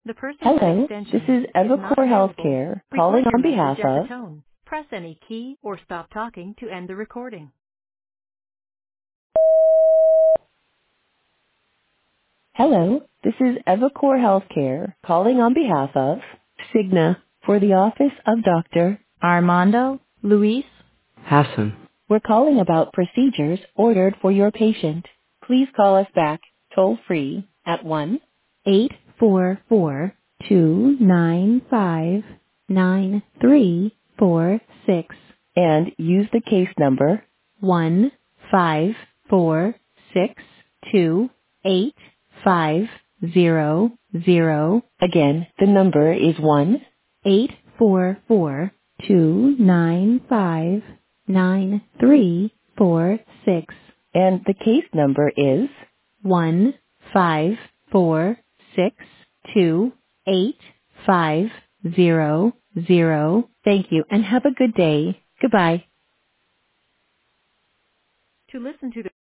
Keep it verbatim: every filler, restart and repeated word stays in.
The person at Hello, this extension is is not Evacor available. Healthcare calling Record your on message behalf at the of tone. Press any key or stop talking to end the recording. Hello, this is Evacor Healthcare calling on behalf of Cigna for the office of Doctor Armando Luis Hassan. We're calling about procedures ordered for your patient. Please call us back toll free at one eight four four two nine five nine three four six and use the case number one five four six two eight five zero zero. Again, the number is one eight four four two nine five nine three four six and the case number is one five four six two eight five zero zero. Thank you and have a good day. Goodbye. To listen to the